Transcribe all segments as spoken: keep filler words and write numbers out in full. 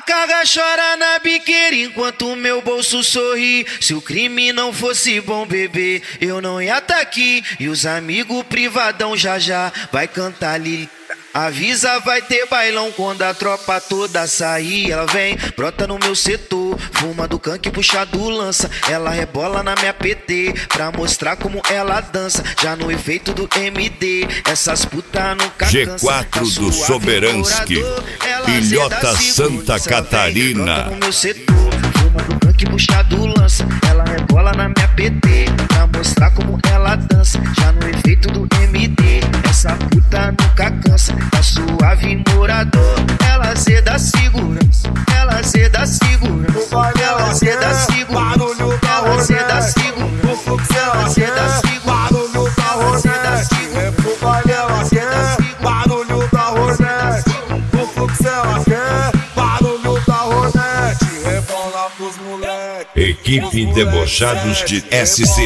A carga chora na biqueira enquanto o meu bolso sorri. Se o crime não fosse bom, bebê, eu não ia tá aqui. E os amigos privadão já já vai cantar Lili. Avisa, vai ter bailão quando a tropa toda sair. Ela vem, brota no meu setor, fuma do canque, puxa do lança. Ela rebola na minha P T pra mostrar como ela dança. Já no efeito do M D, essas putas nunca G quatro do Soberansky, Ilhota Santa Catarina. No meu setor, fuma do canque, puxa do lança. Ela rebola na minha P T pra mostrar como ela dança. Já no efeito do M D, essa puta nunca cansa. Tá suave morador, ela cê da segurança, ela cê da segurança, ela cê da segurança, ela cê da segurança, ela cê da segurança, ela cê da segurança, ela cê da segurança, barulho da Hornet, o fluxo ela quer, barulho da Hornet, rebola pros moleque. Equipe Debochados de S C.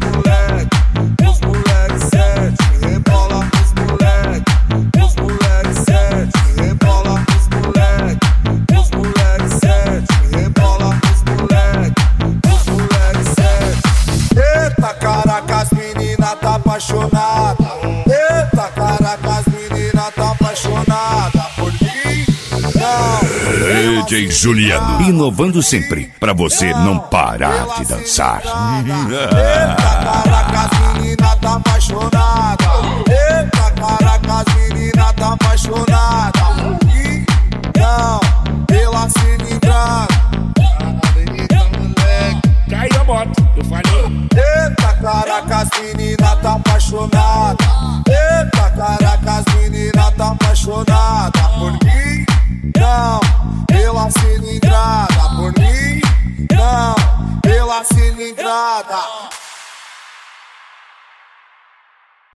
Apaixonada, eita caraca, as meninas tá apaixonada por mim. Não, D J Juliano, inovando sempre pra você não parar de dançar. Eita caraca, as meninas tá apaixonada. Eita caraca, as meninas tá apaixonada por mim. Não, pela cilindrada. Caiu a moto, eu falei. Eita caraca, as meninas tá apaixonada. Eita caraca, as meninas tá apaixonada por mim. Não, pela cilindrada.